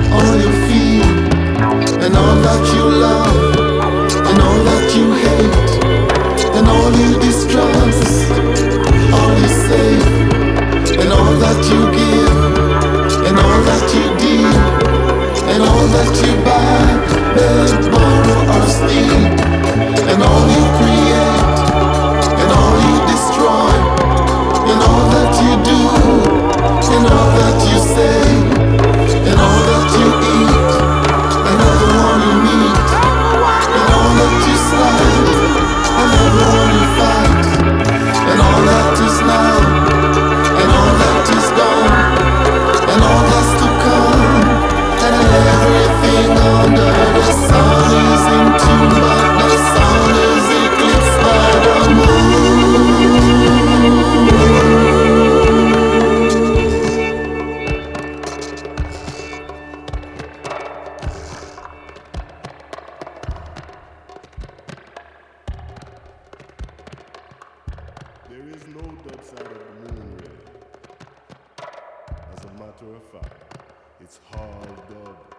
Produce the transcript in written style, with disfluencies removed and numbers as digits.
all you feel, and all that you love, and all that you hate, and all you distrust, all you save, and all that you give, and all that you deal, and all that you buy, beg, borrow or steal, and all you create, and all you destroy, and all that you do, and all that you say, and all that you eat, and everyone you meet, and all that you slide, and everyone you fight, and all that is now, and all that is gone, and all that's to come, and everything under the sun is in tune, but the sun is eclipsed by the moon. There is no dark side of the moon, really. As a matter of fact, it's hard dub.